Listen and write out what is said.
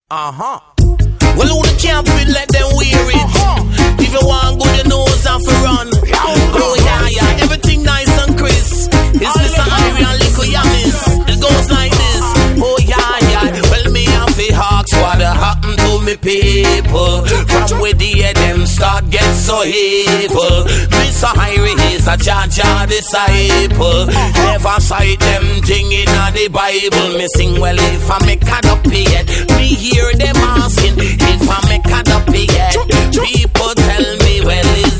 Well, who the can't feel, let them wear it. If you want good, your nose off a run. Oh yeah, everything nice and crisp. It's Mr. Irie and Lico Yamis. It goes like this. Oh yeah. Well, me have the hawks, what happened to me people? From where the them start get so evil. Mr. Irie is a Jah disciple. Never sight them thing in the Bible. Me sing well if I make a copy yet. Me hear them asking if I make a copy yet. People tell me well is